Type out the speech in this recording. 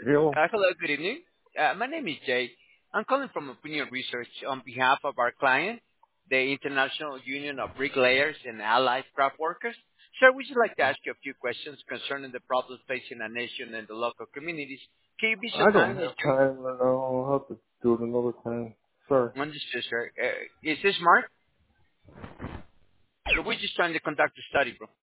Hello. Hello, good evening. My name is Jay. I'm calling from Opinion Research on behalf of our client, the International Union of Bricklayers and Allied Craft Workers. Sir, we would like to ask you a few questions concerning the problems facing our nation and the local communities. Can you be so I kind don't as have time right now. I'll have to do it another time. Sorry. to understand, sir? Is this Mark? So we're just trying to conduct a study, bro.